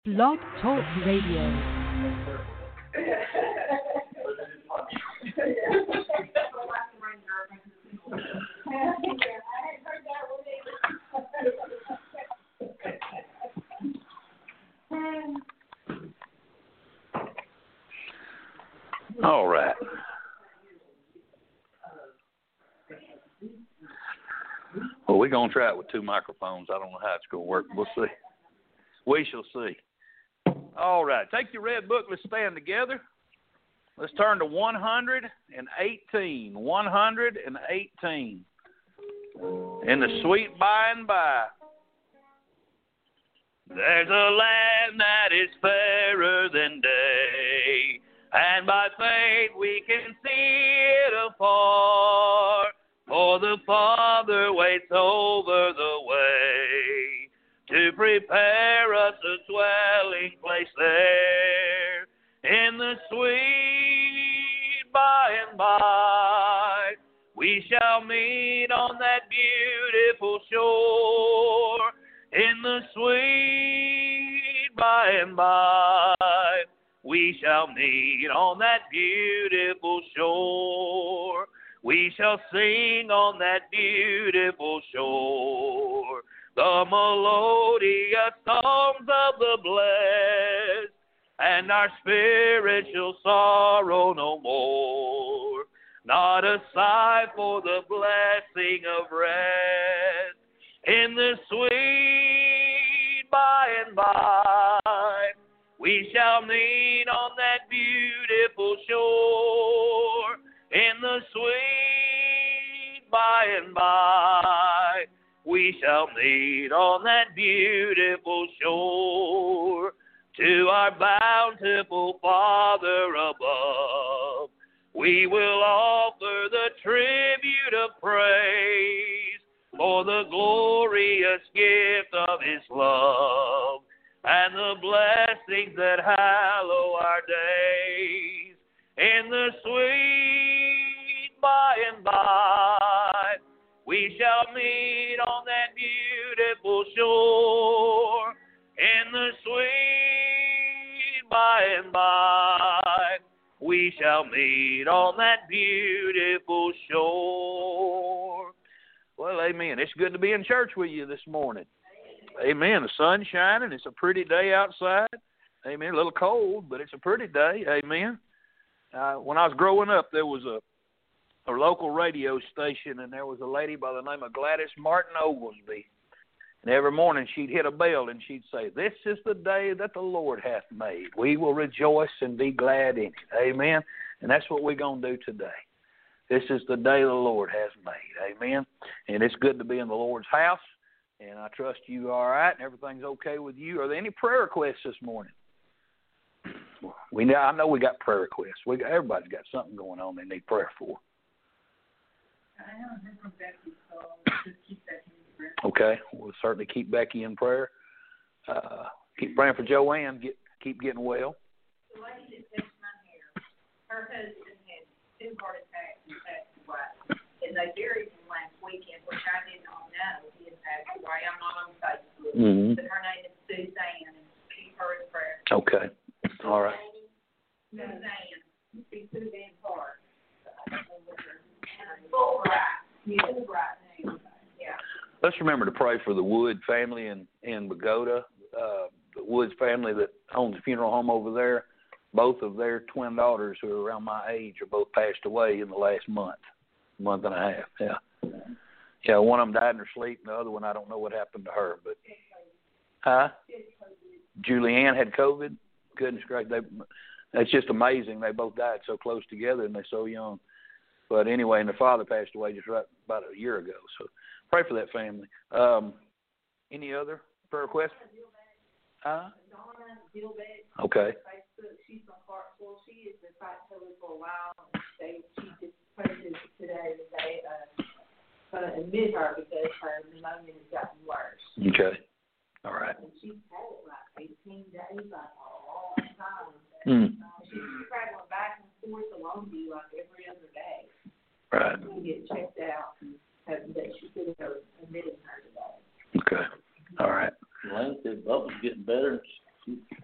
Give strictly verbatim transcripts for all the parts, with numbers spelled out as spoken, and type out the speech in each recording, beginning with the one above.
Blog Talk Radio. All right. Well, we're going to try it with two microphones. I don't know how it's going to work. We'll see. We shall see. All right. Take your red book. Let's stand together. Let's turn to one hundred eighteen. one hundred eighteen. In the sweet by and by. There's a land that is fairer than day, and by faith we can see it afar. For the Father waits over the way to prepare us a dwelling place there in the sweet by and by. We shall meet on that beautiful shore in the sweet by and by. We shall meet on that beautiful shore. We shall sing on that beautiful shore the melodious songs of the blessed, and our spirit shall sorrow no more. Not a sigh for the blessing of rest in the sweet by and by. We shall meet on that beautiful shore in the sweet by and by. We shall meet on that beautiful shore to our bountiful Father above. We will offer the tribute of praise for the glorious gift of His love and the blessings that hallow our days in the sweet by and by. We shall meet on that beautiful shore in the sweet by and by. We shall meet on that beautiful shore. Well, amen. It's good to be in church with you this morning. Amen. The sun's shining. It's a pretty day outside. Amen. A little cold, but it's a pretty day. Amen. Uh, when I was growing up, there was a a local radio station, and there was a lady by the name of Gladys Martin Oglesby. And every morning she'd hit a bell and she'd say, "This is the day that the Lord hath made. We will rejoice and be glad in it." Amen. And that's what we're going to do today. This is the day the Lord has made. Amen. And it's good to be in the Lord's house. And I trust you are all right and everything's okay with you. Are there any prayer requests this morning? We know, I know we got prayer requests. We got, everybody's got something going on they need prayer for. Okay, we'll certainly keep Becky in prayer. Uh, keep praying for Joanne. Get keep getting well. The lady that fixed my hair, her husband had two heart attacks and passed away. And they buried him last weekend, which I did not know he had passed away. I'm not on Facebook, mm-hmm. But her name is Suzanne, and keep her in prayer. Okay, all right. Suzanne, she's Suzanne Park. Let's remember to pray for the Wood family in, in Bogota, uh, the Woods family that owns a funeral home over there. Both of their twin daughters, who are around my age, are both passed away in the last month, month and a half. Yeah, yeah. One of them died in her sleep, and the other one, I don't know what happened to her. But, huh? Julianne had COVID. Goodness gracious, they, that's just amazing. They both died so close together, and they're so young. But anyway, and the father passed away just right about a year ago. So pray for that family. Um, any other prayer requests? Huh? Okay. She's from Clarksville. She has been fighting COVID for a while. They, she just posted today that they uh, going to admit her because her pneumonia has gotten worse. Okay. All right. And she's had it like eighteen days, like a long time. Mm. She's traveling back and forth to Longview like every other day. Right. To get checked out, and have, that she could have admitted her today. Okay. All right. Lane said Bubba's getting better. She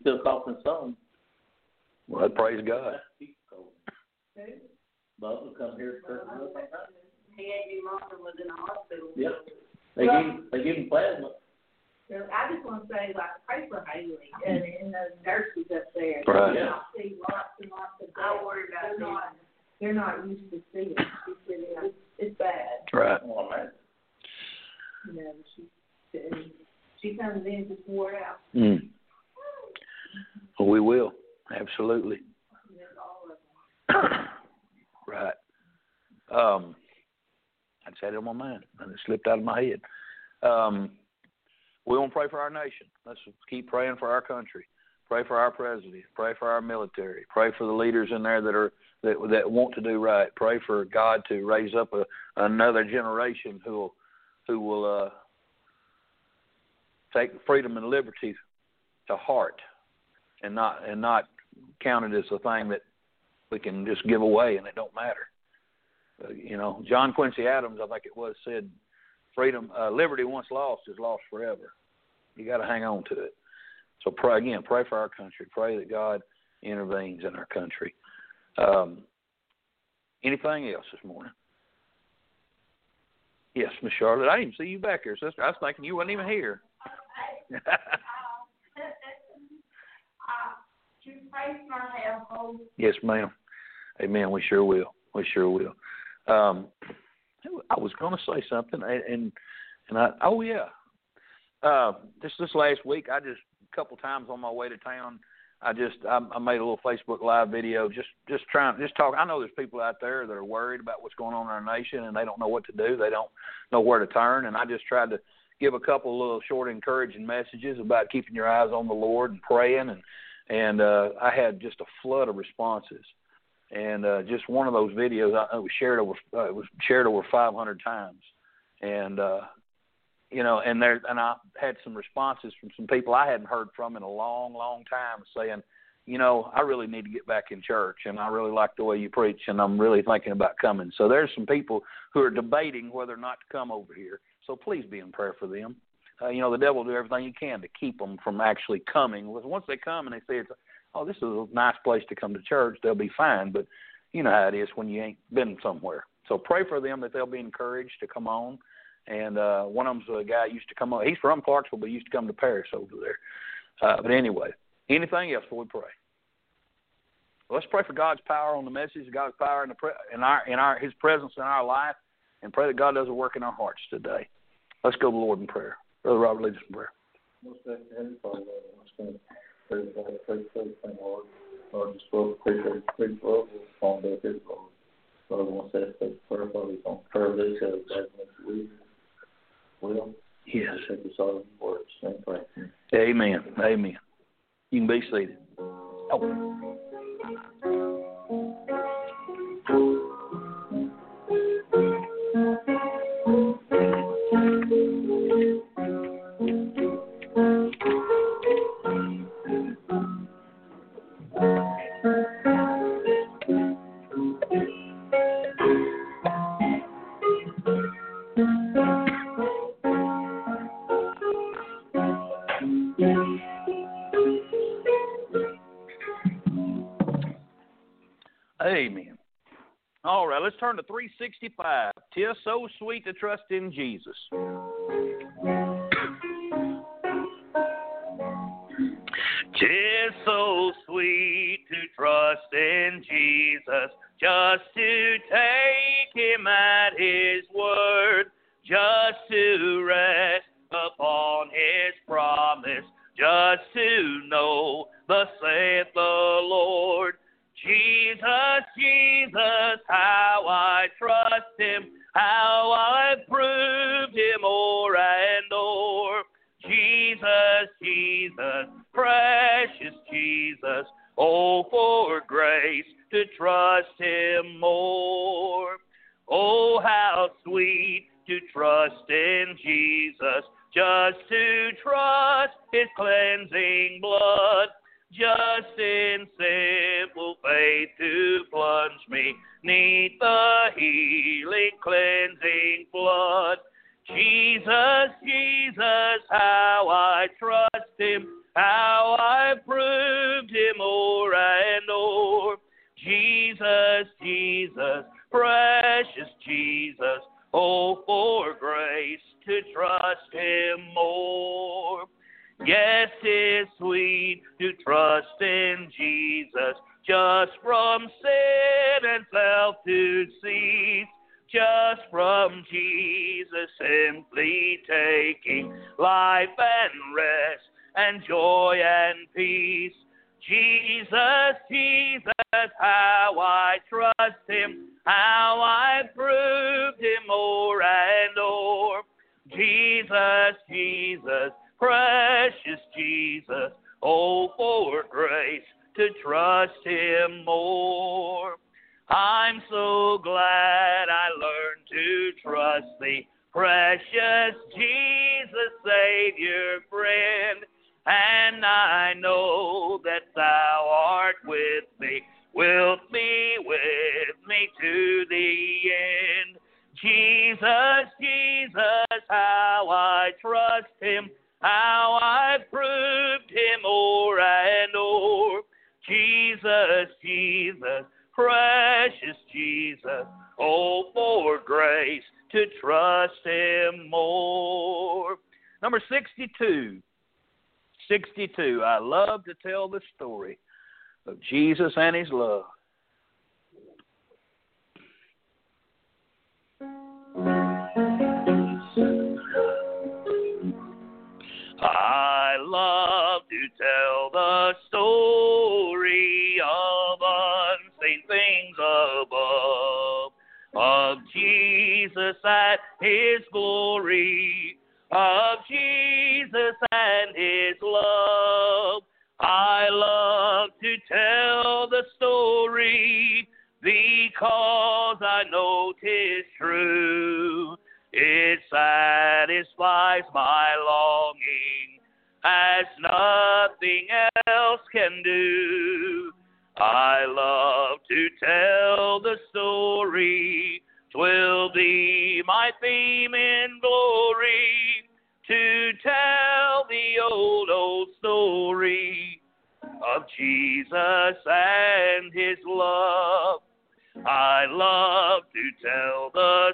still coughing some. Well, praise God. Who? Bubba will come here for Christmas. He ain't any longer was in the hospital. Yep. They give him, they give him plasma. So I just want to say, like, pray for Haley and, and those nurses up there. Right. They not see lots and lots of death. I worry about they're not, they're not used to seeing. She said it's, it's bad. Right. Oh, man. You know, she and she comes in just wore out. Mm. Well, we will. Absolutely. That's all of them. Right. Um, I just had it on my mind, and it slipped out of my head. Um, we want to pray for our nation. Let's keep praying for our country. Pray for our president. Pray for our military. Pray for the leaders in there that are that that want to do right. Pray for God to raise up a, another generation who will who will uh, take freedom and liberty to heart, and not and not count it as a thing that we can just give away and it don't matter. Uh, you know, John Quincy Adams, I think it was, said, "Freedom, uh, liberty once lost is lost forever." You got to hang on to it. So pray again. Pray for our country. Pray that God intervenes in our country. Um, anything else this morning? Yes, Miss Charlotte. I didn't see you back here, sister. I was thinking you wasn't even here. Yes, ma'am. Amen. We sure will. We sure will. Um, I was going to say something, and and, and I oh yeah, uh, just this last week, I just a couple times on my way to town, I just I, I made a little Facebook Live video, just just trying just talk. I know there's people out there that are worried about what's going on in our nation, and they don't know what to do. They don't know where to turn, and I just tried to give a couple little short encouraging messages about keeping your eyes on the Lord and praying, and and uh, I had just a flood of responses. And uh, just one of those videos, I, it was shared over uh, it was shared over five hundred times, and uh, you know, and there and I had some responses from some people I hadn't heard from in a long, long time, saying, you know, I really need to get back in church, and I really like the way you preach, and I'm really thinking about coming. So there's some people who are debating whether or not to come over here. So please be in prayer for them. Uh, you know, the devil will do everything he can to keep them from actually coming. Once they come and they say it's oh, this is a nice place to come to church, they'll be fine. But you know how it is when you ain't been somewhere. So pray for them that they'll be encouraged to come on. And uh, one of them's a guy who used to come on. He's from Clarksville, but he used to come to Paris over there. Uh, but anyway, anything else before we pray? Let's pray for God's power on the message, God's power in, the pre- in, our, in our His presence in our life, and pray that God does a work in our hearts today. Let's go to the Lord in prayer. Brother Robert, lead us in prayer. Most Heavenly Father, I'm going to pray for that, pray for everything, Lord. Lord, just Lord, pray for every love on the His Lord. Lord, I want to say that prayer, Father, on prayer this as next week. Will? Yes. Take us all in words and pray. Amen. Amen. You can be seated. Oh. Amen. All right, let's turn to three sixty-five. 'Tis so sweet to trust in Jesus. 'Tis so sweet to trust in Jesus, just to take Him at His word, just to rest upon His promise, just to know thus saith the Lord. Jesus, Jesus, how I trust Him, how I've proved Him o'er and o'er. Jesus, Jesus, precious Jesus, oh, for grace to trust Him more. Oh, how sweet to trust in Jesus, just to trust His cleansing blood, just in simple faith to plunge me neath the healing, cleansing flood. Jesus, Jesus, how I trust Him, how I've proved him o'er and o'er. Jesus, Jesus, precious Jesus, oh, for grace to trust him more. Yes, it's sweet to trust in Jesus, just from sin and self to cease, just from Jesus simply taking life and rest and joy and peace. Jesus, Jesus, how I trust him, how I proved him o'er and o'er. Jesus, Jesus, precious Jesus, oh, for grace to trust him more. I'm so glad I learned to trust thee, precious Jesus, Savior, friend. And I know that thou art with me, wilt be with me to the end. Jesus, Jesus, how I trust him, how I've proved him o'er and o'er. Jesus, Jesus, precious Jesus, oh, for grace to trust him more. Number sixty-two. sixty-two. I love to tell the story of Jesus and his love. I love to tell the story of unseen things above, of Jesus and his glory, of Jesus and his love. I love to tell the story because I know 'tis true. It satisfies my longing as nothing else can do. I love to tell the story, 'twill be my theme in glory, to tell the old, old story of Jesus and his love. I love to tell the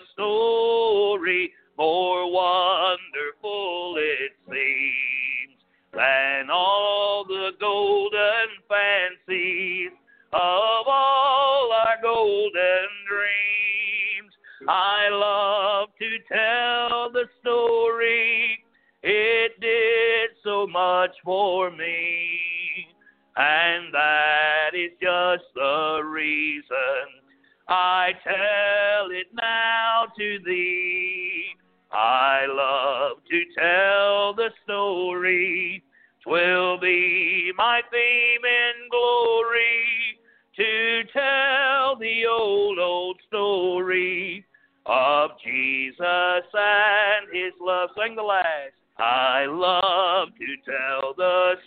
story, more wonderful it seems than all the golden fancies of all our golden dreams. I love to tell the story, it did so much for me, and that is just the reason I tell it now to thee. I love to tell the story, 'twill be my theme in glory, to tell the old, old story of Jesus and his love. Sing the last. I love to tell the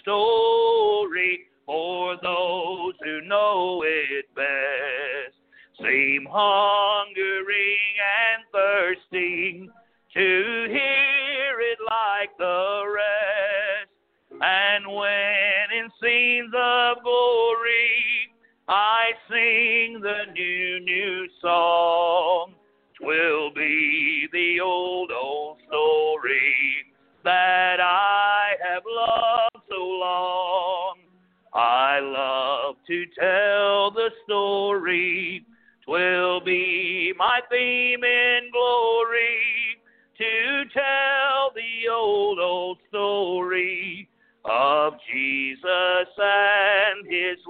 story for those who know it best, seem hungering and thirsting to hear it like the rest. And when in scenes of glory I sing the new, new song, 'twill be the old, old story that I have loved so long. I love to tell the story, 'twill be my theme in glory, to tell the old, old story of Jesus and his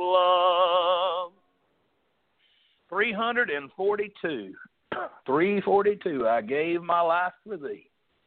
love. three forty-two. three forty-two. I gave my life for thee.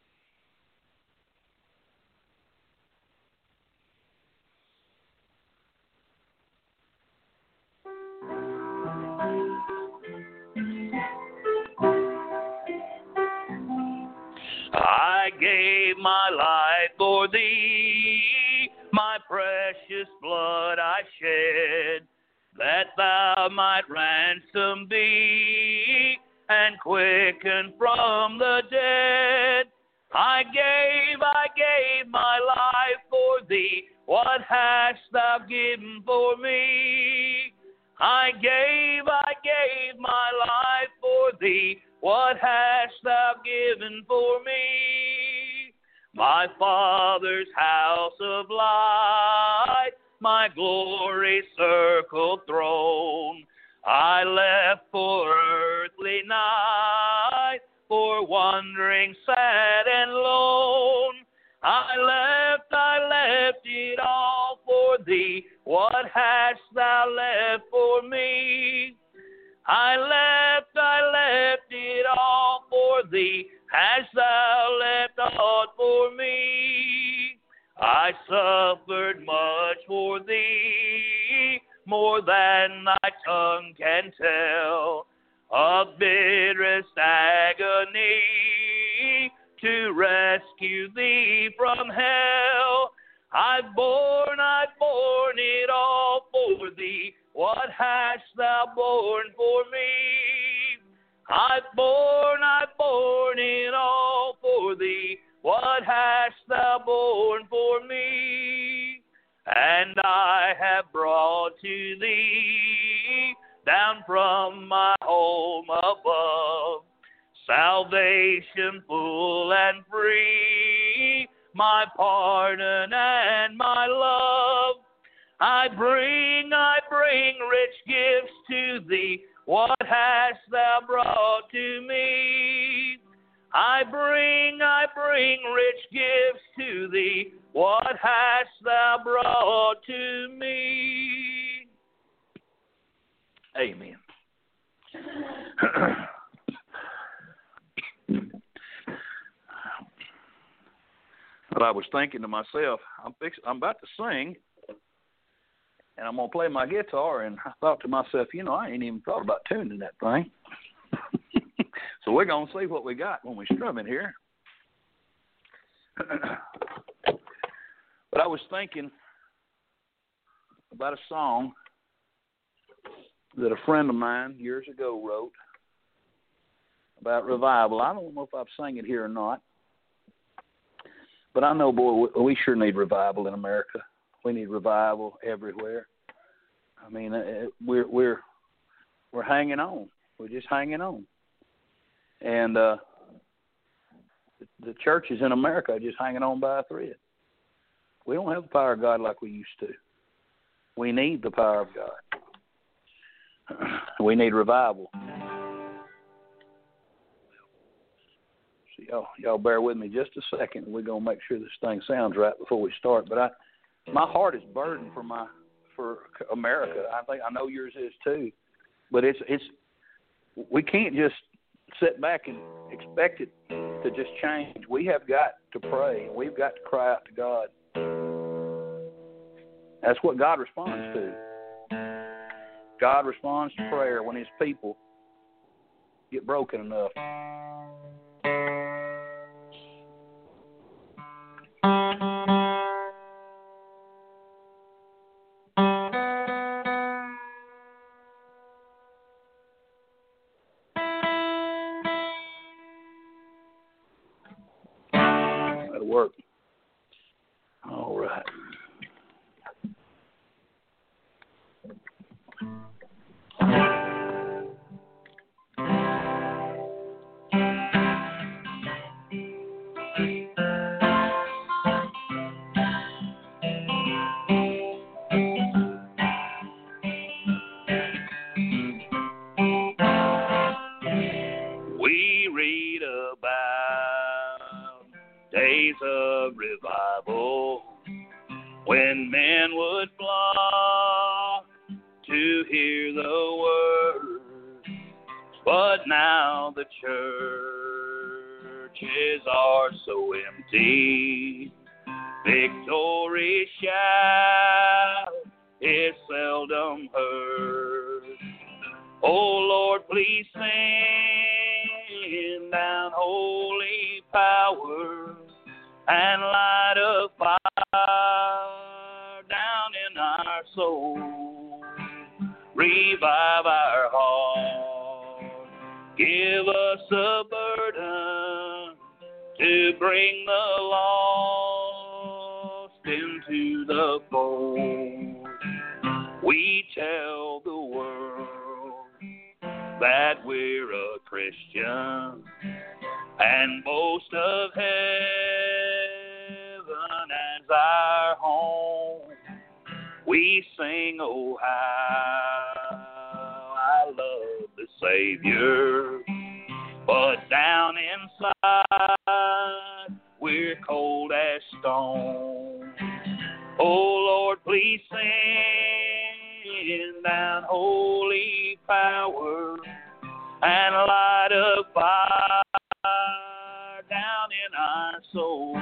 I gave my life for thee, my precious blood I shed, that thou might ransom thee and quicken from the dead. I gave, I gave my life for thee, what hast thou given for me? I gave, I gave my life for thee. What hast thou given for me? My Father's house of light, my glory circled throne. I left for earthly night, for wandering sad and lone. I left, I left it all for thee. What hast thou left for me? I left, I left it all for thee. Hast thou left aught for me? I suffered much for thee, more than thy tongue can tell, of bitterest agony, to rescue thee from hell. I've borne, I've borne it all for thee. What hast thou borne for me? I've borne, I've borne it all for thee. What hast thou borne for me? And I have brought to thee, down from my home above, salvation full and free, my pardon and my love. I bring, I bring rich gifts to thee. What hast thou brought to me? I bring, I bring rich gifts to thee. What hast thou brought to me? Amen. But I was thinking to myself, I'm fix, I'm about to sing, and I'm going to play my guitar, and I thought to myself, you know, I ain't even thought about tuning that thing. So we're going to see what we got when we strum it here. But I was thinking about a song that a friend of mine years ago wrote about revival. I don't know if I've sang it here or not, but I know, boy, we sure need revival in America. We need revival everywhere. I mean, we're we're we're hanging on. We're just hanging on, and uh, the churches in America are just hanging on by a thread. We don't have the power of God like we used to. We need the power of God. We need revival. So y'all, y'all bear with me just a second. We're gonna make sure this thing sounds right before we start. But I, my heart is burdened for my for America. I think I know yours is too. But it's it's we can't just sit back and expect it to just change. We have got to pray. We've got to cry out to God. That's what God responds to. God responds to prayer when his people get broken enough. That'll work. All right. Days of revival, when men would flock to hear the word, but now the churches are so empty. Victory shout is seldom heard. Oh Lord, please send down holy power and light a fire down in our soul. Revive our heart. Give us a burden to bring the lost into the fold. We tell the world that we're a Christian and boast of heaven as our home. We sing, oh, how I love the Savior, but down inside we're cold as stone. Oh, Lord, please send down holy power and light a fire down in our soul.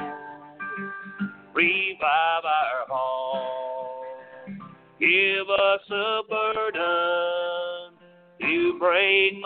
Revive our heart. Give us a burden to bring the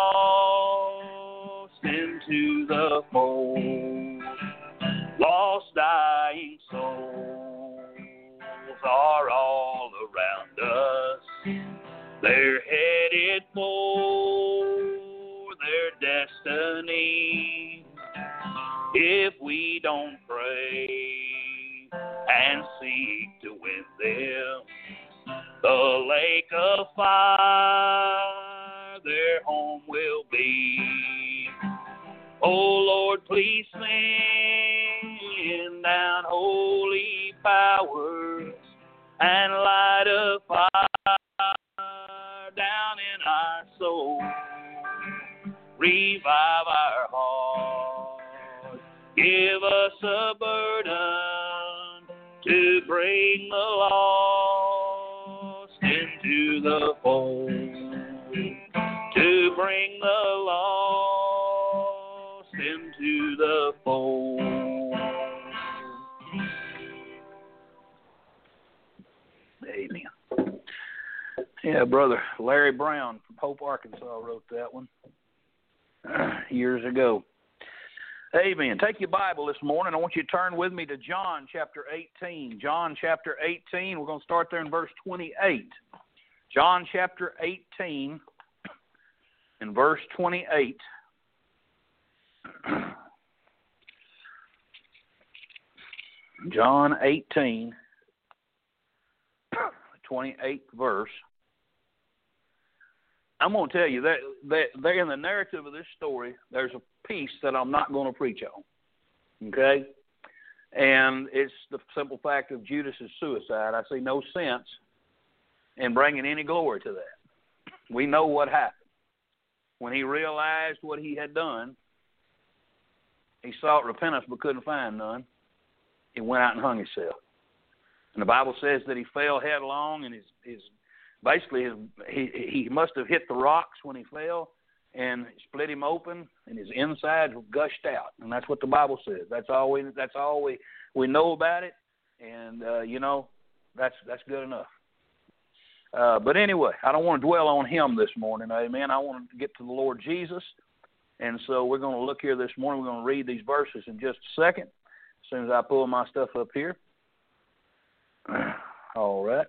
lost into the fold. Lost, dying souls are all around us. They're headed for their destiny. If we don't pray and seek to win them, the lake of fire their home will be. Oh, Lord, please send down holy powers and light a fire down in our soul. Revive our hearts. Give us a burden to bring the lost into the fold. To bring the lost into the fold. Amen. Yeah, Brother Larry Brown from Pope, Arkansas wrote that one uh, years ago. Amen. Take your Bible this morning. I want you to turn with me to John chapter eighteen. John chapter eighteen. We're going to start there in verse twenty-eight. John chapter eighteen in verse twenty-eight. John eighteen, twenty-eighth verse. I'm going to tell you that, that there in the narrative of this story, there's a piece that I'm not going to preach on. Okay? And it's the simple fact of Judas' suicide. I see no sense in bringing any glory to that. We know what happened. When he realized what he had done, he sought repentance but couldn't find none. He went out and hung himself. And the Bible says that he fell headlong, and his, his basically his, he he must have hit the rocks when he fell, and split him open, and his insides gushed out. And that's what the Bible says. That's all we that's all we, we know about it. And uh, you know, that's that's good enough. Uh, but anyway, I don't want to dwell on him this morning, amen. I want to get to the Lord Jesus. And so we're going to look here this morning. We're going to read these verses in just a second, as soon as I pull my stuff up here. All right.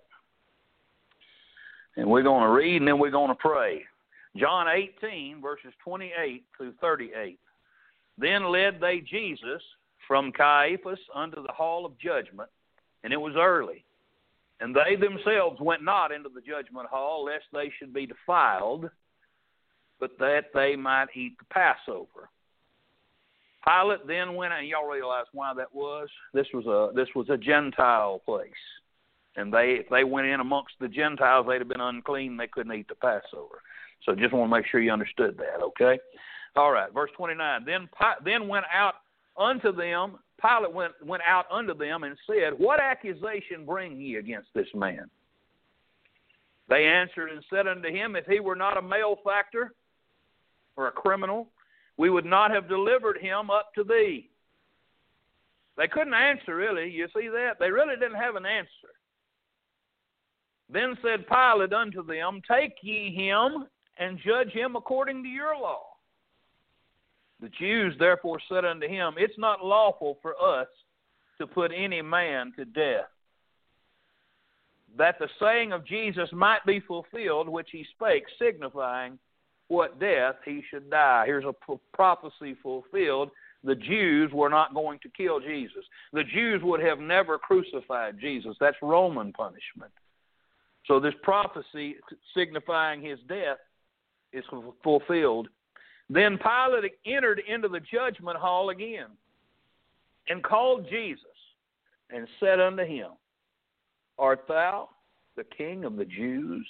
And we're going to read, and then we're going to pray. John eighteen, verses twenty-eight through thirty-eight. Then led they Jesus from Caiaphas unto the hall of judgment, and it was early. And they themselves went not into the judgment hall, lest they should be defiled, but that they might eat the Passover. Pilate then went, and y'all realize why that was. This was a this was a Gentile place, and they if they went in amongst the Gentiles, they'd have been unclean. They couldn't eat the Passover. So just want to make sure you understood that. Okay. All right. Verse twenty-nine. Then then went out unto them. Pilate went went out unto them and said, What accusation bring ye against this man? They answered and said unto him, If he were not a malefactor or a criminal, we would not have delivered him up to thee. They couldn't answer, really. You see that? They really didn't have an answer. Then said Pilate unto them, Take ye him and judge him according to your law. The Jews therefore said unto him, It's not lawful for us to put any man to death, that the saying of Jesus might be fulfilled, which he spake, signifying what death he should die. Here's a prophecy fulfilled the Jews were not going to kill Jesus. The Jews would have never crucified Jesus. That's Roman punishment. So this prophecy signifying his death is fulfilled. Then Pilate entered into the judgment hall again and called Jesus and said unto him, Art thou the King of the Jews?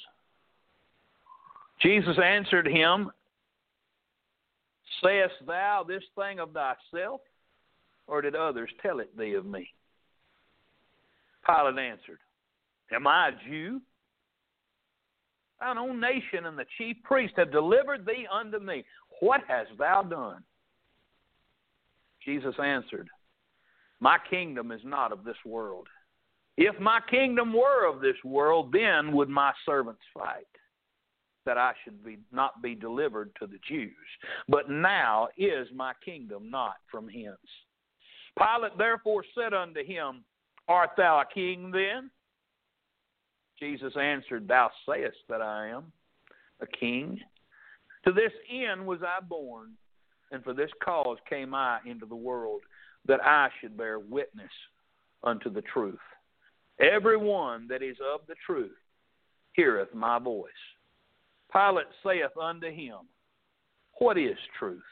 Jesus answered him, Sayest thou this thing of thyself, or did others tell it thee of me? Pilate answered, Am I a Jew? Thine own nation and the chief priest have delivered thee unto me. What hast thou done? Jesus answered, My kingdom is not of this world. If my kingdom were of this world, then would my servants fight, that I should be not be delivered to the Jews. But now is my kingdom not from hence. Pilate therefore said unto him, Art thou a king then? Jesus answered, Thou sayest that I am a king. To this end was I born, and for this cause came I into the world, that I should bear witness unto the truth. Every one that is of the truth heareth my voice. Pilate saith unto him, What is truth?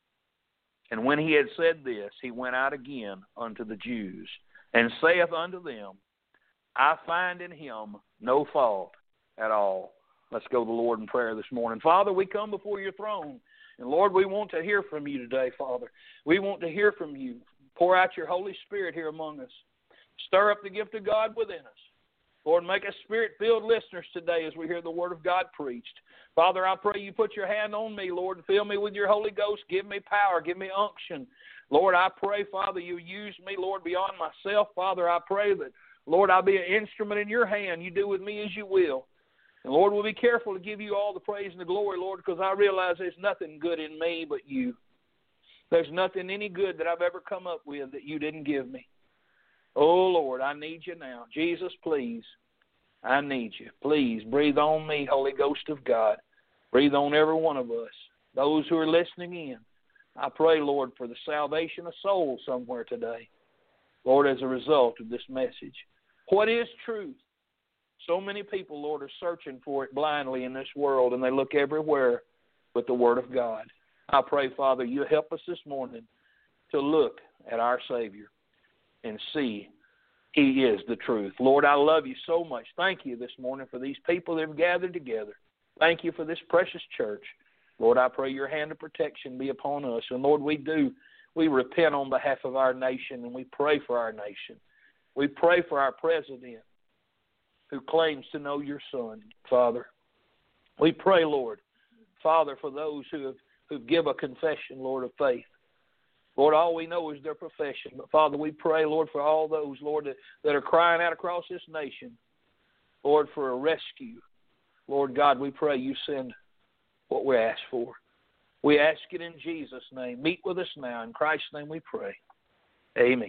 And when he had said this, he went out again unto the Jews, and saith unto them, I find in him no fault at all. Let's go to the Lord in prayer this morning. Father, we come before your throne. And Lord, we want to hear from you today, Father. We want to hear from you. Pour out your Holy Spirit here among us. Stir up the gift of God within us. Lord, make us Spirit-filled listeners today as we hear the Word of God preached. Father, I pray you put your hand on me, Lord, and fill me with your Holy Ghost. Give me power. Give me unction. Lord, I pray, Father, you use me, Lord, beyond myself. Father, I pray that, Lord, I'll be an instrument in your hand. You do with me as you will. And, Lord, we'll be careful to give you all the praise and the glory, Lord, because I realize there's nothing good in me but you. There's nothing any good that I've ever come up with that you didn't give me. Oh, Lord, I need you now. Jesus, please, I need you. Please breathe on me, Holy Ghost of God. Breathe on every one of us, those who are listening in. I pray, Lord, for the salvation of souls somewhere today, Lord, as a result of this message. What is truth? So many people, Lord, are searching for it blindly in this world, and they look everywhere but the Word of God. I pray, Father, you help us this morning to look at our Savior and see he is the truth. Lord, I love you so much. Thank you this morning for these people that have gathered together. Thank you for this precious church. Lord, I pray your hand of protection be upon us. And Lord, we do. We repent on behalf of our nation, and we pray for our nation. We pray for our president who claims to know your Son, Father. We pray, Lord, Father, for those who have who give a confession, Lord, of faith. Lord, all we know is their profession. But, Father, we pray, Lord, for all those, Lord, that, that are crying out across this nation, Lord, for a rescue. Lord God, we pray you send what we ask for. We ask it in Jesus' name. Meet with us now. In Christ's name we pray. Amen.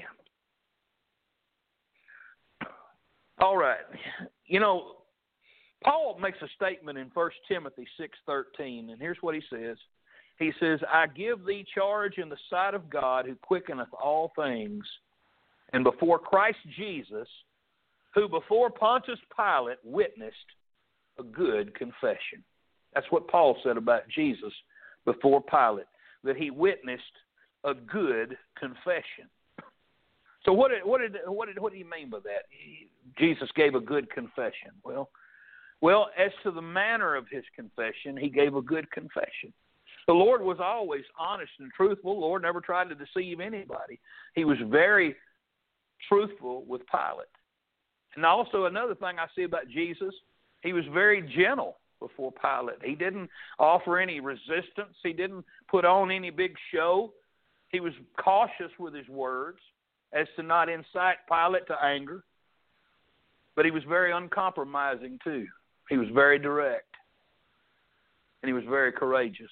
All right. You know, Paul makes a statement in First Timothy six thirteen, and here's what he says. He says, I give thee charge in the sight of God who quickeneth all things, and before Christ Jesus, who before Pontius Pilate witnessed a good confession. That's what Paul said about Jesus before Pilate, that he witnessed a good confession. So what did, what did, what did, what do you mean by that? He, Jesus gave a good confession. Well, well, as to the manner of his confession, he gave a good confession. The Lord was always honest and truthful. The Lord never tried to deceive anybody. He was very truthful with Pilate. And also another thing I see about Jesus, he was very gentle before Pilate. He didn't offer any resistance. He didn't put on any big show. He was cautious with his words as to not incite Pilate to anger. But he was very uncompromising too. He was very direct. And he was very courageous.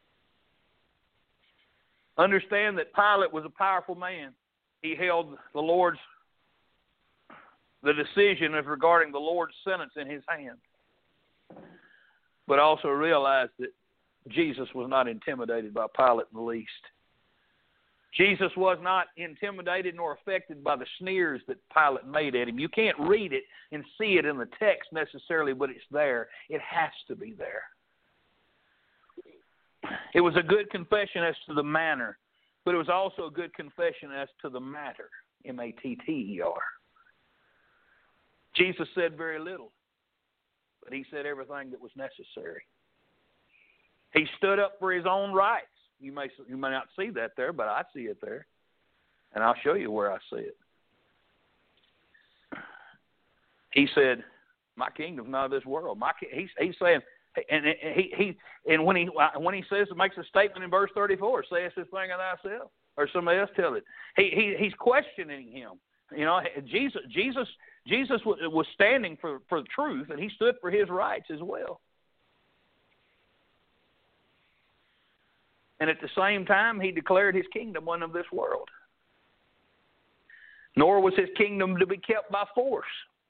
Understand that Pilate was a powerful man. He held the Lord's, the decision of regarding the Lord's sentence in his hand. But also realized that Jesus was not intimidated by Pilate in the least. Jesus was not intimidated nor affected by the sneers that Pilate made at him. You can't read it and see it in the text necessarily, but it's there. It has to be there. It was a good confession as to the manner, but it was also a good confession as to the matter, M A T T E R. Jesus said very little, but he said everything that was necessary. He stood up for his own rights. You may you may not see that there, but I see it there, and I'll show you where I see it. He said, "My kingdom's not of this world." My he's he's saying, and he he and when he when he says makes a statement in verse thirty-four, "Sayest this thing of thyself," or somebody else tell it. He he he's questioning him. You know, Jesus Jesus Jesus was standing for for the truth, and he stood for his rights as well. And at the same time, he declared his kingdom wasn't of this world. Nor was his kingdom to be kept by force.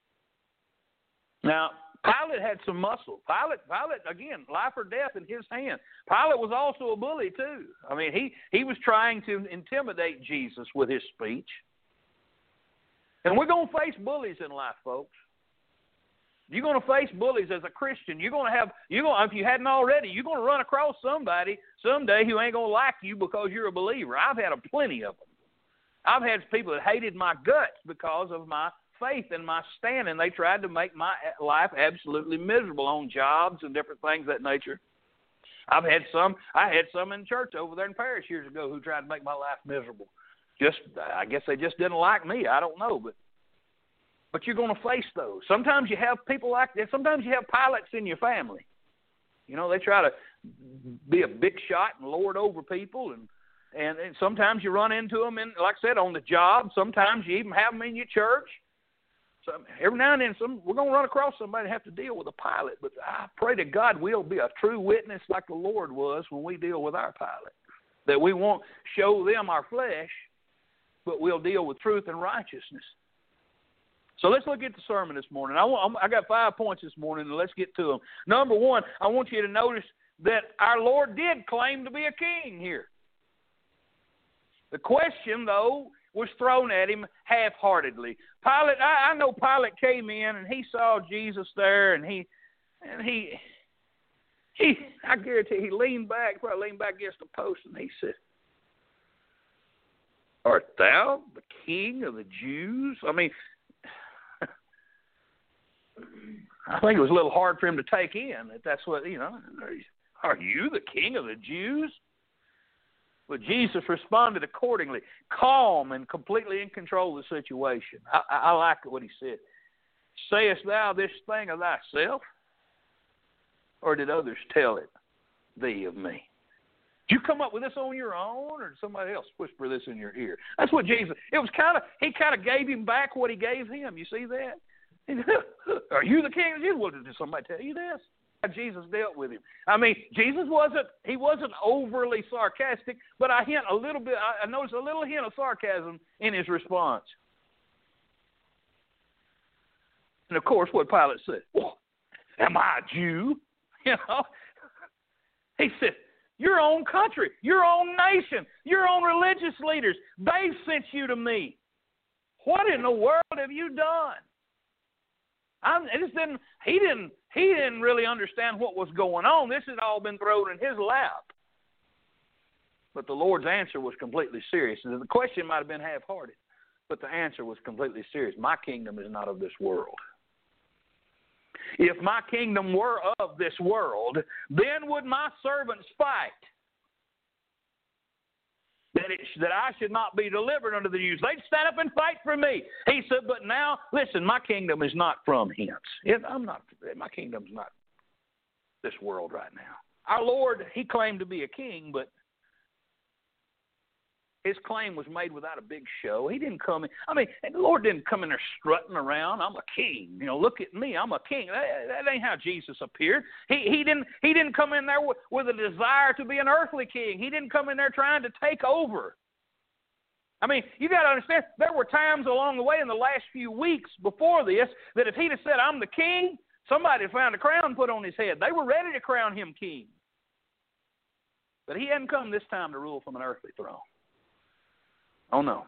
Now, Pilate had some muscle. Pilate, Pilate, again, life or death in his hand. Pilate was also a bully, too. I mean, he, he was trying to intimidate Jesus with his speech. And we're going to face bullies in life, folks. You're going to face bullies as a Christian. You're going to have, you're going, if you hadn't already, you're going to run across somebody someday who ain't going to like you because you're a believer. I've had a plenty of them. I've had people that hated my guts because of my faith and my stand, and they tried to make my life absolutely miserable on jobs and different things of that nature. I've had some, I had some in church over there in Paris years ago who tried to make my life miserable. Just, I guess they just didn't like me. I don't know, but But you're going to face those. Sometimes you have people like that. Sometimes you have pilots in your family. You know, they try to be a big shot and lord over people. And, and, and sometimes you run into them, in, like I said, on the job. Sometimes you even have them in your church. So every now and then some, we're going to run across somebody and have to deal with a pilot. But I pray to God we'll be a true witness like the Lord was when we deal with our pilot. That we won't show them our flesh, but we'll deal with truth and righteousness. So let's look at the sermon this morning. I, want, I got five points this morning, and let's get to them. Number one, I want you to notice that our Lord did claim to be a king here. The question, though, was thrown at him half-heartedly. Pilate, I, I know Pilate came in, and he saw Jesus there, and he, and he, he, I guarantee he leaned back, probably leaned back against a post, and he said, "Art thou the king of the Jews?" I mean, I think it was a little hard for him to take in that that's what, you know, are you the king of the Jews? But Jesus responded accordingly, calm and completely in control of the situation. I, I, I like what he said. "Sayest thou this thing of thyself, or did others tell it thee of me?" Did you come up with this on your own, or did somebody else whisper this in your ear? That's what Jesus, it was kind of, he kind of gave him back what he gave him. You see that? "Are you the king of Jesus?" "Well, did somebody tell you this?" Jesus dealt with him. I mean, Jesus wasn't, he wasn't overly sarcastic, but I hint a little bit, I noticed a little hint of sarcasm in his response. And of course, what Pilate said, "Well, am I a Jew?" You know, he said, "Your own country, your own nation, your own religious leaders, they've sent you to me. What in the world have you done?" I just didn't. He didn't. He didn't really understand what was going on. This had all been thrown in his lap. But the Lord's answer was completely serious. And the question might have been half-hearted, but the answer was completely serious. My kingdom is not of this world. If my kingdom were of this world, then would my servants fight that it, that I should not be delivered unto the Jews. They'd stand up and fight for me. He said, but now, listen, my kingdom is not from hence. It, I'm not, my kingdom's not this world right now. Our Lord, he claimed to be a king, but his claim was made without a big show. He didn't come in. I mean, the Lord didn't come in there strutting around. I'm a king. You know, look at me. I'm a king. That, that ain't how Jesus appeared. He he didn't he didn't come in there with, with a desire to be an earthly king. He didn't come in there trying to take over. I mean, you got to understand, there were times along the way in the last few weeks before this that if he'd have said, I'm the king, somebody had found a crown put on his head. They were ready to crown him king. But he hadn't come this time to rule from an earthly throne. Oh, no.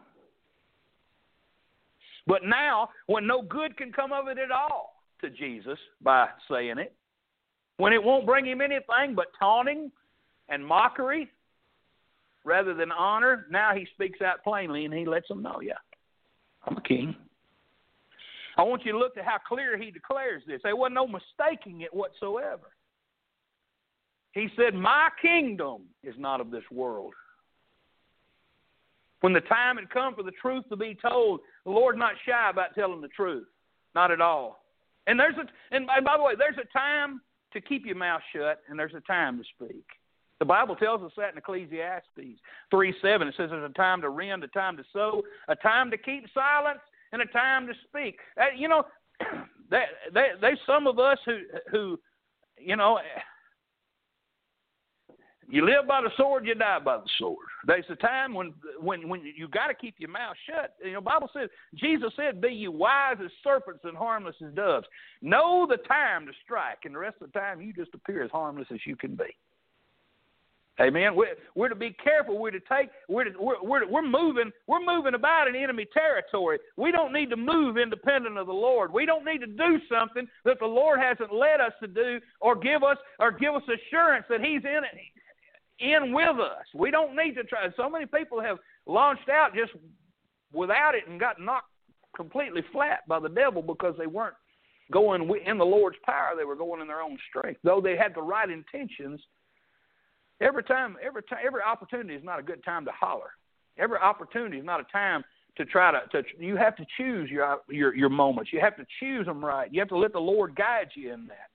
But now, when no good can come of it at all to Jesus by saying it, when it won't bring him anything but taunting and mockery rather than honor, now he speaks out plainly and he lets them know, yeah, I'm a king. I want you to look at how clear he declares this. There wasn't no mistaking it whatsoever. He said, my kingdom is not of this world. When the time had come for the truth to be told, the Lord's not shy about telling the truth. Not at all. And there's a, and by the way, there's a time to keep your mouth shut, and there's a time to speak. The Bible tells us that in Ecclesiastes three seven. It says there's a time to rend, a time to sow, a time to keep silence, and a time to speak. Uh, you know, there, there, there's some of us who, who, you know, you live by the sword, you die by the sword. There's a time when when when you got to keep your mouth shut. You know, the Bible says, Jesus said, be you wise as serpents and harmless as doves. Know the time to strike, and the rest of the time you just appear as harmless as you can be. Amen. We're, we're to be careful. We're to take. We're, to, we're we're we're moving. We're moving about in enemy territory. We don't need to move independent of the Lord. We don't need to do something that the Lord hasn't led us to do, or give us or give us assurance that He's in it. in with us. We don't need to try. So many people have launched out just without it and got knocked completely flat by the devil because they weren't going in the Lord's power. They were going in their own strength. Though they had the right intentions, every time, every time, every opportunity is not a good time to holler. Every opportunity is not a time to try to, to you have to choose your, your, your moments. You have to choose them right. You have to let the Lord guide you in that.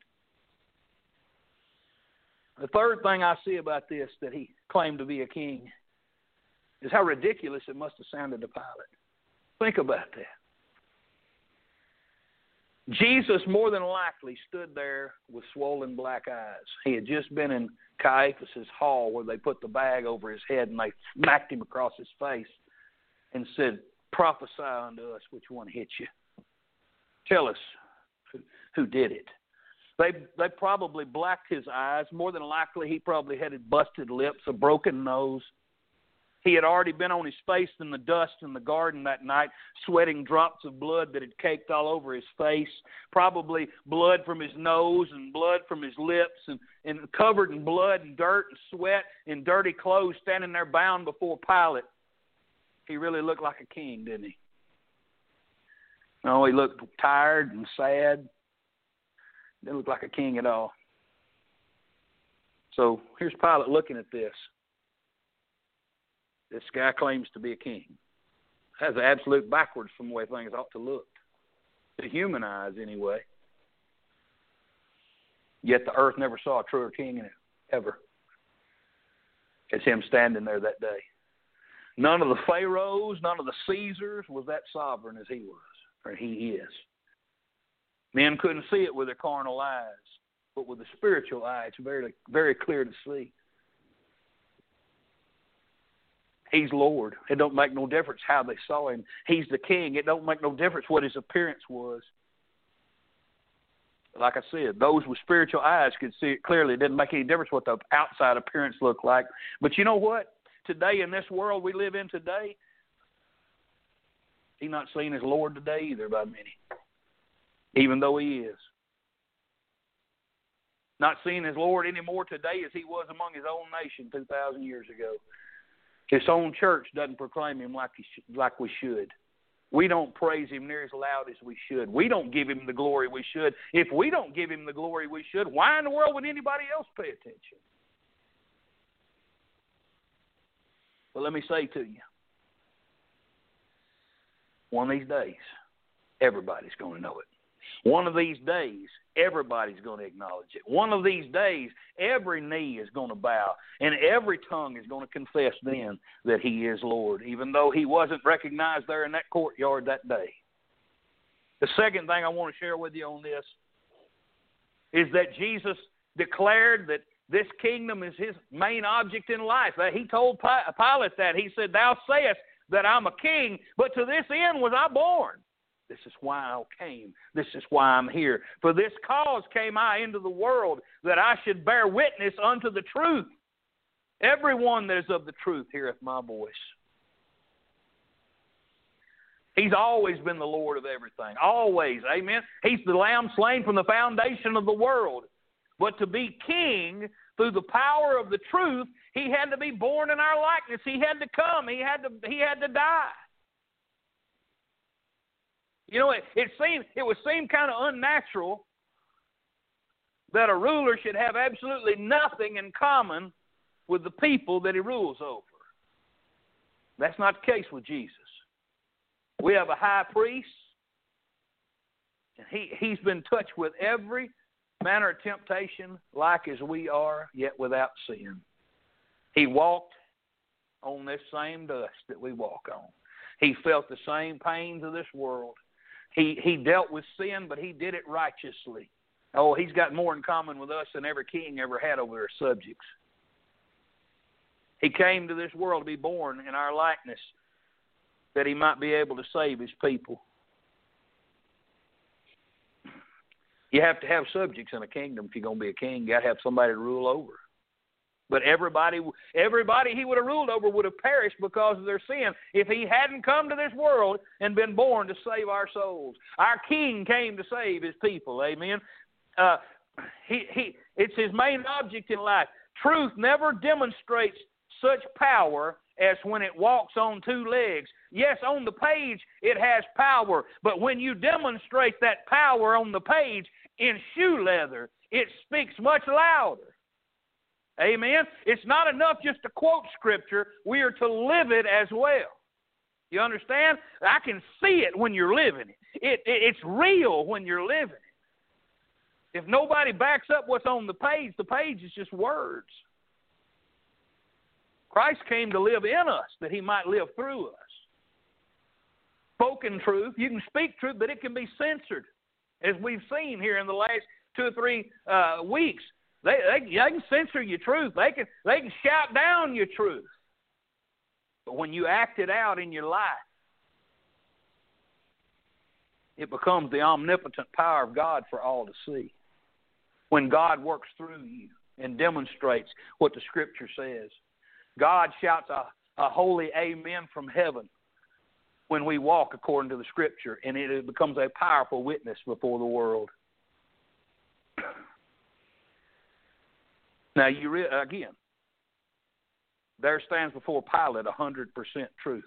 The third thing I see about this, that he claimed to be a king, is how ridiculous it must have sounded to Pilate. Think about that. Jesus more than likely stood there with swollen black eyes. He had just been in Caiaphas' hall where they put the bag over his head and they smacked him across his face and said, prophesy unto us which one hit you. Tell us who, who did it. They they probably blacked his eyes. More than likely, he probably had busted lips, a broken nose. He had already been on his face in the dust in the garden that night, sweating drops of blood that had caked all over his face, probably blood from his nose and blood from his lips, and, and covered in blood and dirt and sweat and dirty clothes, standing there bound before Pilate. He really looked like a king, didn't he? No, he looked tired and sad. Didn't look like a king at all. So here's Pilate looking at this. This guy claims to be a king. That's absolute backwards from the way things ought to look. To human eyes, anyway. Yet the earth never saw a truer king in it, ever. It's him standing there that day. None of the pharaohs, none of the Caesars was that sovereign as he was, or he is. Men couldn't see it with their carnal eyes, but with the spiritual eye, it's very, very clear to see. He's Lord. It don't make no difference how they saw him. He's the king. It don't make no difference what his appearance was. Like I said, those with spiritual eyes could see it clearly. It didn't make any difference what the outside appearance looked like. But you know what? Today, in this world we live in today, he's not seen as Lord today either by many. Even though he is. Not seen as Lord any more today as he was among his own nation two thousand years ago. His own church doesn't proclaim him like, he sh- like we should. We don't praise him near as loud as we should. We don't give him the glory we should. If we don't give him the glory we should, why in the world would anybody else pay attention? But let me say to you, one of these days, everybody's going to know it. One of these days, everybody's going to acknowledge it. One of these days, every knee is going to bow, and every tongue is going to confess then that he is Lord, even though he wasn't recognized there in that courtyard that day. The second thing I want to share with you on this is that Jesus declared that this kingdom is his main object in life. He told Pilate that. He said, thou sayest that I'm a king, but to this end was I born. This is why I came. This is why I'm here. For this cause came I into the world, that I should bear witness unto the truth. Everyone that is of the truth heareth my voice. He's always been the Lord of everything. Always. Amen. He's the Lamb slain from the foundation of the world. But to be king through the power of the truth, he had to be born in our likeness. He had to come. He had to, he had to die. You know, it, it seemed it would seem kind of unnatural that a ruler should have absolutely nothing in common with the people that he rules over. That's not the case with Jesus. We have a high priest, and he, he's been touched with every manner of temptation like as we are, yet without sin. He walked on this same dust that we walk on. He felt the same pains of this world. He, he dealt with sin, but he did it righteously. Oh, he's got more in common with us than every king ever had over their subjects. He came to this world to be born in our likeness, that he might be able to save his people. You have to have subjects in a kingdom if you're going to be a king. You got to have somebody to rule over. But everybody, everybody he would have ruled over would have perished because of their sin if he hadn't come to this world and been born to save our souls. Our king came to save his people. Amen. Uh, he, he, it's his main object in life. Truth never demonstrates such power as when it walks on two legs. Yes, on the page it has power, but when you demonstrate that power on the page in shoe leather, it speaks much louder. Amen? It's not enough just to quote Scripture. We are to live it as well. You understand? I can see it when you're living it. It, it it's real when you're living it. If nobody backs up what's on the page, the page is just words. Christ came to live in us that he might live through us. Spoken truth, you can speak truth, but it can be censored, as we've seen here in the last two or three uh, weeks. They, they, they can censor your truth. They can, they can shout down your truth. But when you act it out in your life, it becomes the omnipotent power of God for all to see. When God works through you and demonstrates what the Scripture says. God shouts a, a holy amen from heaven when we walk according to the Scripture, and it becomes a powerful witness before the world. Now, you re- again, there stands before Pilate one hundred percent truth.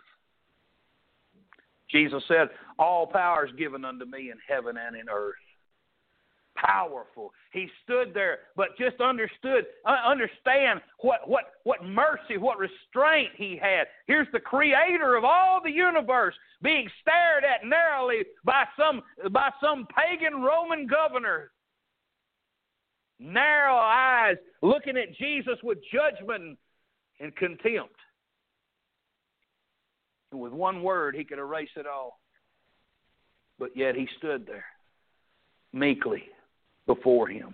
Jesus said, all power is given unto me in heaven and in earth. Powerful. He stood there, but just understood, uh, understand what, what, what mercy, what restraint he had. Here's the creator of all the universe being stared at narrowly by some, by some pagan Roman governor. Narrow eyes looking at Jesus with judgment and contempt. And with one word, he could erase it all. But yet he stood there meekly before him.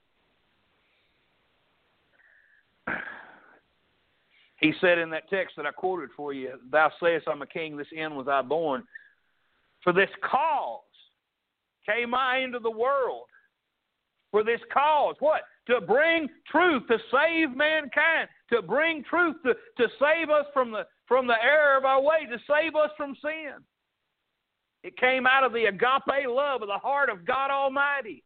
He said in that text that I quoted for you, thou sayest I'm a king, this end was I born. For this cause came I into the world. For this cause, what? To bring truth, to save mankind, to bring truth, to, to save us from the, from the error of our way, to save us from sin. It came out of the agape love of the heart of God Almighty,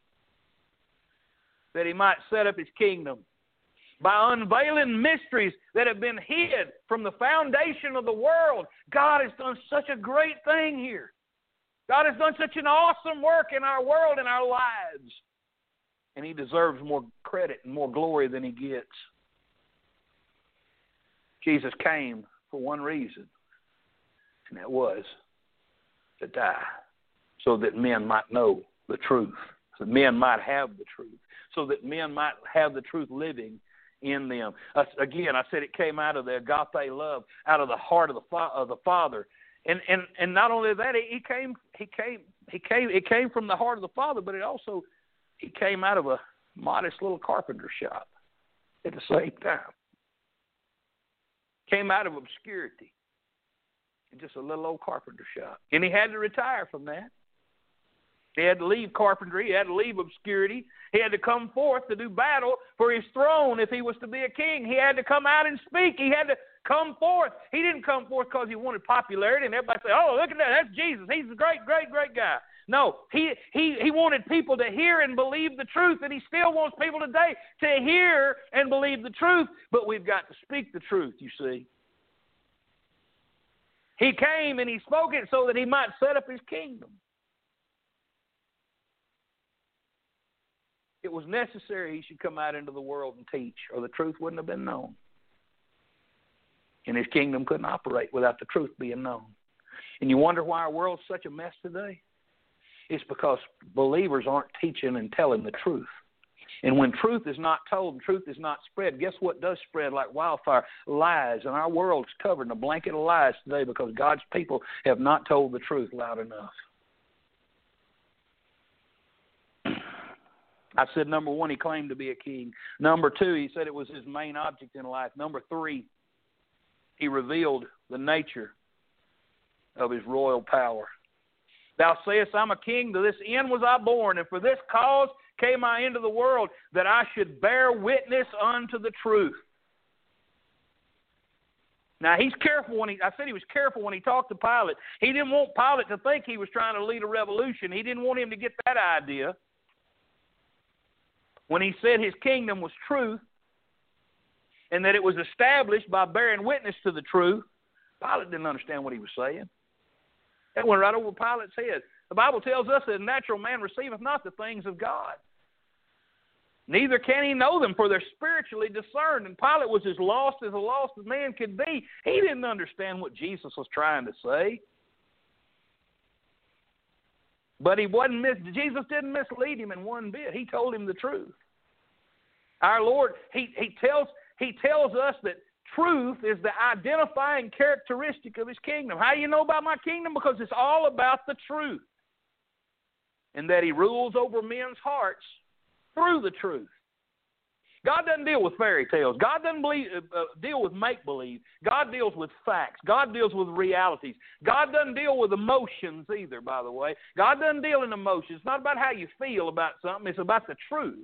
that he might set up his kingdom by unveiling mysteries that have been hid from the foundation of the world. God has done such a great thing here. God has done such an awesome work in our world and our lives. And he deserves more credit and more glory than he gets. Jesus came for one reason, and that was to die, so that men might know the truth, so that men might have the truth, so that men might have the truth living in them. Uh, again, I said it came out of the agape love, out of the heart of the, fa- of the Father, and and and not only that, he came, he came, he came. It came from the heart of the Father, but it also he came out of a modest little carpenter shop at the same time. Came out of obscurity. Just a little old carpenter shop. And he had to retire from that. He had to leave carpentry. He had to leave obscurity. He had to come forth to do battle for his throne if he was to be a king. He had to come out and speak. He had to come forth. He didn't come forth because he wanted popularity and everybody said, oh, look at that. That's Jesus. He's a great, great, great guy. No, he, he, he wanted people to hear and believe the truth, and he still wants people today to hear and believe the truth, but we've got to speak the truth, you see. He came and he spoke it so that he might set up his kingdom. It was necessary he should come out into the world and teach, or the truth wouldn't have been known. And his kingdom couldn't operate without the truth being known. And you wonder why our world's such a mess today? It's because believers aren't teaching and telling the truth. And when truth is not told and truth is not spread, guess what does spread like wildfire? Lies. And our world's covered in a blanket of lies today because God's people have not told the truth loud enough. I said, number one, he claimed to be a king. Number two, he said it was his main object in life. Number three, he revealed the nature of his royal power. Thou sayest, I'm a king, to this end was I born, and for this cause came I into the world, that I should bear witness unto the truth. Now, he's careful when he, I said he was careful when he talked to Pilate. He didn't want Pilate to think he was trying to lead a revolution. He didn't want him to get that idea. When he said his kingdom was truth, and that it was established by bearing witness to the truth, Pilate didn't understand what he was saying. That went right over Pilate's head. The Bible tells us that a natural man receiveth not the things of God. Neither can he know them, for they're spiritually discerned. And Pilate was as lost as a lost man could be. He didn't understand what Jesus was trying to say. But he wasn't mis- Jesus didn't mislead him in one bit. He told him the truth. Our Lord, he, he tells he tells us that truth is the identifying characteristic of his kingdom. How do you know about my kingdom? Because it's all about the truth. And that he rules over men's hearts through the truth. God doesn't deal with fairy tales. God doesn't believe, uh, deal with make-believe. God deals with facts. God deals with realities. God doesn't deal with emotions either, by the way. God doesn't deal in emotions. It's not about how you feel about something. It's about the truth.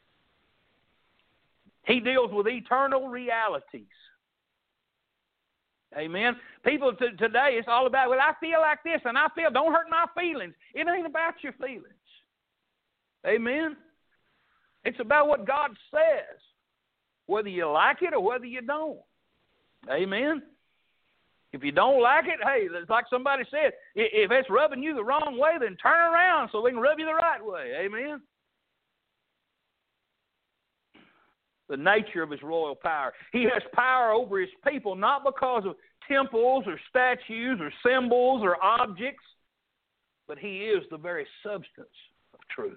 He deals with eternal realities. Amen. People t- today, it's all about, well, I feel like this, and I feel, don't hurt my feelings. It ain't about your feelings. Amen. It's about what God says, whether you like it or whether you don't. Amen. If you don't like it, hey, it's like somebody said, if it's rubbing you the wrong way, then turn around so we can rub you the right way. Amen. The nature of his royal power. He has power over his people, not because of temples or statues or symbols or objects, but he is the very substance of truth.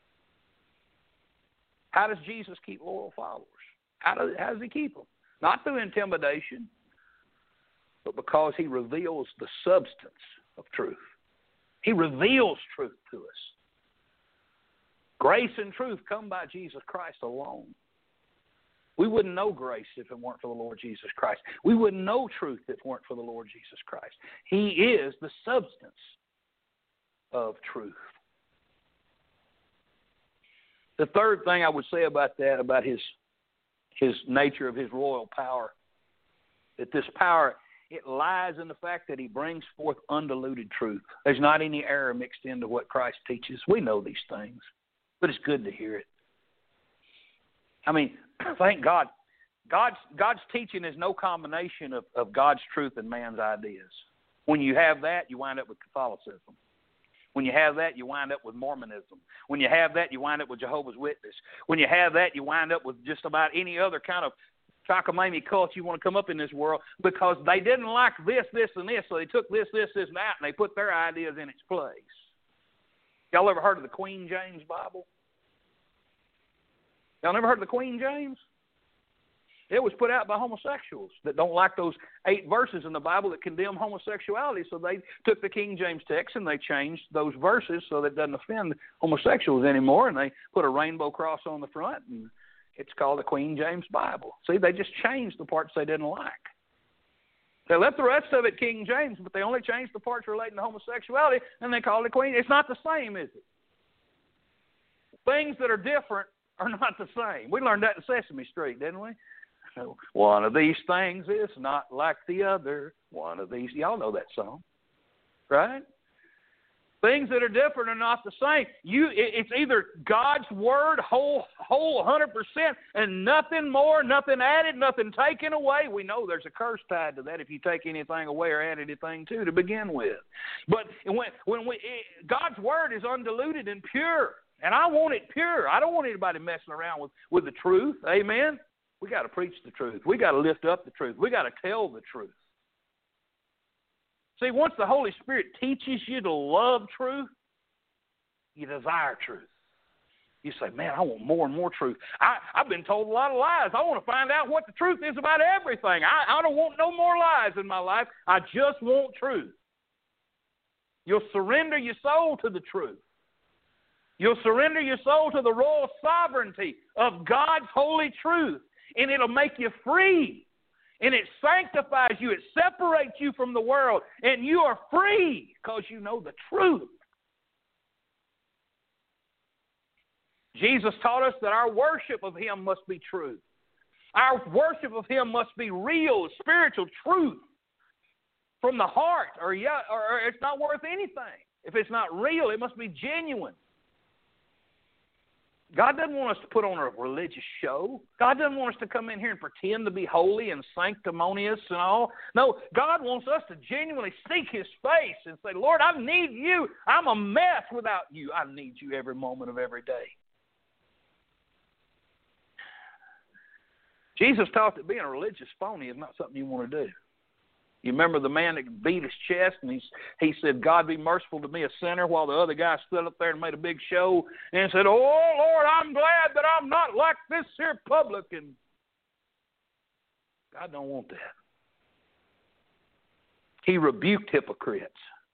How does Jesus keep loyal followers? How does, how does he keep them? Not through intimidation, but because he reveals the substance of truth. He reveals truth to us. Grace and truth come by Jesus Christ alone. We wouldn't know grace if it weren't for the Lord Jesus Christ. We wouldn't know truth if it weren't for the Lord Jesus Christ. He is the substance of truth. The third thing I would say about that, about his his nature of his royal power, that this power, it lies in the fact that he brings forth undiluted truth. There's not any error mixed into what Christ teaches. We know these things, but it's good to hear it. I mean, thank God. God's, God's teaching is no combination of, of God's truth and man's ideas. When you have that, you wind up with Catholicism. When you have that, you wind up with Mormonism. When you have that, you wind up with Jehovah's Witness. When you have that, you wind up with just about any other kind of cockamamie cult you want to come up in this world, because they didn't like this, this, and this, so they took this, this, this, and that, and they put their ideas in its place. Y'all ever heard of the Queen James Bible? Y'all never heard of the Queen James? It was put out by homosexuals that don't like those eight verses in the Bible that condemn homosexuality. So they took the King James text and they changed those verses so that it doesn't offend homosexuals anymore. And they put a rainbow cross on the front, and it's called the Queen James Bible. See, they just changed the parts they didn't like. They left the rest of it King James, but they only changed the parts relating to homosexuality, and they called it Queen. It's not the same, is it? things that are different are not the same. We learned that in Sesame Street, didn't we? One of these things is not like the other. One of these, y'all know that song, right? Things that are different are not the same. You, it's either God's word, whole, whole, one hundred percent, and nothing more, nothing added, nothing taken away. We know there's a curse tied to that if you take anything away or add anything to to begin with. But when when we, God's word is undiluted and pure, and I want it pure. I don't want anybody messing around with, with the truth. Amen. We got to preach the truth. We got to lift up the truth. We got to tell the truth. See, once the Holy Spirit teaches you to love truth, you desire truth. You say, man, I want more and more truth. I, I've been told a lot of lies. I want to find out what the truth is about everything. I, I don't want no more lies in my life. I just want truth. You'll surrender your soul to the truth. You'll surrender your soul to the royal sovereignty of God's holy truth, and it'll make you free. And it sanctifies you. It separates you from the world. And you are free because you know the truth. Jesus taught us that our worship of Him must be true. Our worship of Him must be real, spiritual truth from the heart, or, yeah, or, or it's not worth anything. If it's not real, it must be genuine. God doesn't want us to put on a religious show. God doesn't want us to come in here and pretend to be holy and sanctimonious and all. No, God wants us to genuinely seek His face and say, Lord, I need you. I'm a mess without you. I need you every moment of every day. Jesus taught that being a religious phony is not something you want to do. You remember the man that beat his chest and he, he said, God be merciful to me, a sinner, while the other guy stood up there and made a big show and said, oh, Lord, I'm glad that I'm not like this here publican. God don't want that. He rebuked hypocrites.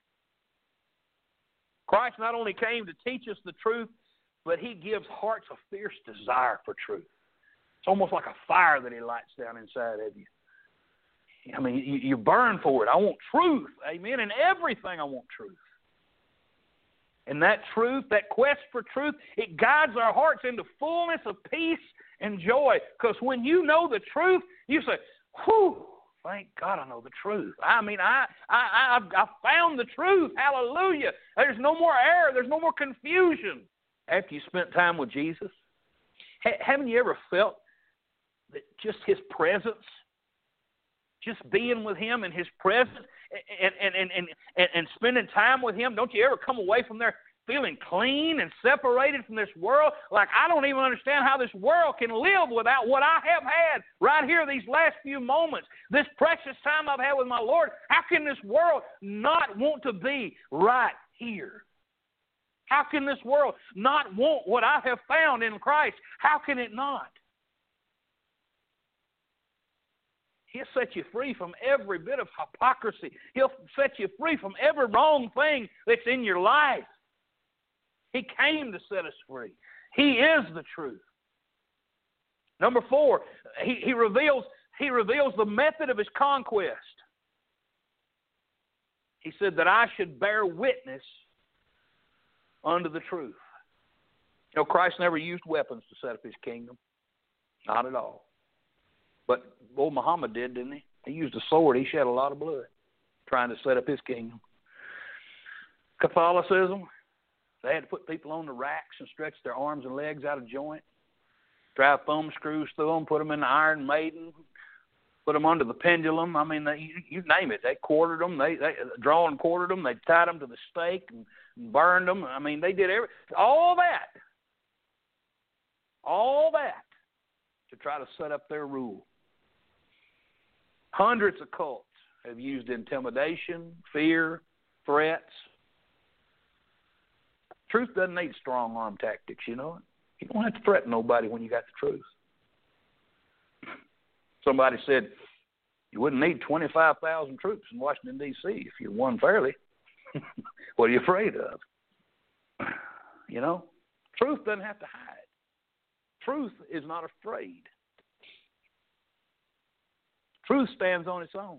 Christ not only came to teach us the truth, but He gives hearts a fierce desire for truth. It's almost like a fire that He lights down inside of you. I mean, you, you burn for it. I want truth. Amen. In everything I want truth. And that truth, that quest for truth, it guides our hearts into fullness of peace and joy. Because when you know the truth, you say, whew, thank God I know the truth. I mean, I, I, I've, I've found the truth. Hallelujah. There's no more error. There's no more confusion. After you spent time with Jesus, ha- haven't you ever felt that just His presence, just being with Him in His presence and, and, and, and, and, and spending time with Him, don't you ever come away from there feeling clean and separated from this world? Like, I don't even understand how this world can live without what I have had right here these last few moments. This precious time I've had with my Lord. How can this world not want to be right here? How can this world not want what I have found in Christ? How can it not? He'll set you free from every bit of hypocrisy. He'll set you free from every wrong thing that's in your life. He came to set us free. He is the truth. Number four, he, he reveals he reveals the method of His conquest. He said that I should bear witness unto the truth. You know, Christ never used weapons to set up His kingdom. Not at all. But old Muhammad did, didn't he? He used a sword. He shed a lot of blood trying to set up his kingdom. Catholicism, they had to put people on the racks and stretch their arms and legs out of joint, drive thumb screws through them, put them in the Iron Maiden, put them under the pendulum. I mean, they, you, you name it. They quartered them. They, they draw and quartered them. They tied them to the stake and, and burned them. I mean, they did every all that. All that to try to set up their rule. Hundreds of cults have used intimidation, fear, threats. Truth doesn't need strong arm tactics, you know. You don't have to threaten nobody when you got the truth. Somebody said you wouldn't need twenty-five thousand troops in Washington, D C if you won fairly. What are you afraid of? You know, truth doesn't have to hide. Truth is not afraid. Truth stands on its own.